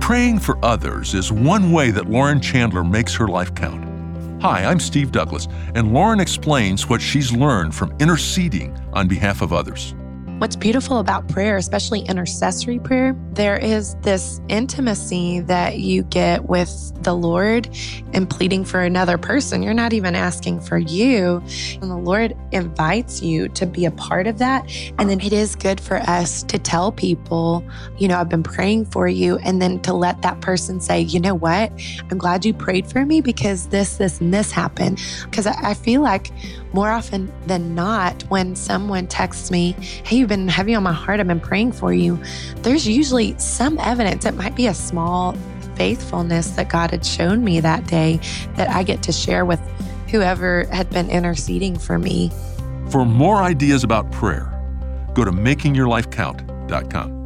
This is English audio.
Praying for others is one way that Lauren Chandler makes her life count. Hi, I'm Steve Douglas, and Lauren explains what she's learned from interceding on behalf of others. What's beautiful about prayer, especially intercessory prayer, there is this intimacy that you get with the Lord in pleading for another person. You're not even asking for you. And the Lord invites you to be a part of that. And then it is good for us to tell people, I've been praying for you. And then to let that person say, you know what? I'm glad you prayed for me because this, and this happened. Because I feel like more often than not, when someone texts me, hey, you've been heavy on my heart, I've been praying for you, there's usually some evidence. It might be a small faithfulness that God had shown me that day that I get to share with whoever had been interceding for me. For more ideas about prayer, go to makingyourlifecount.com.